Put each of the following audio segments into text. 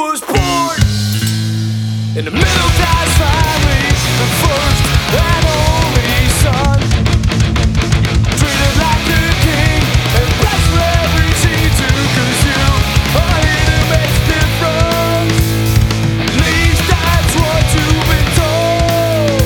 was born in a middle-class family, the first and only son, treated like a king and blessed for everything he do, 'cause you are here to make a difference. At least that's what you've been told.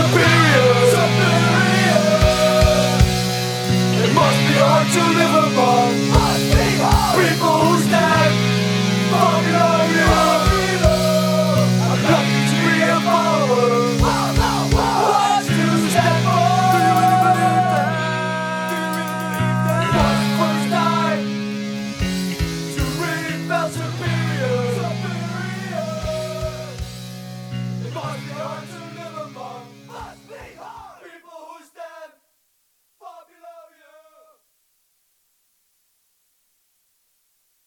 To live above.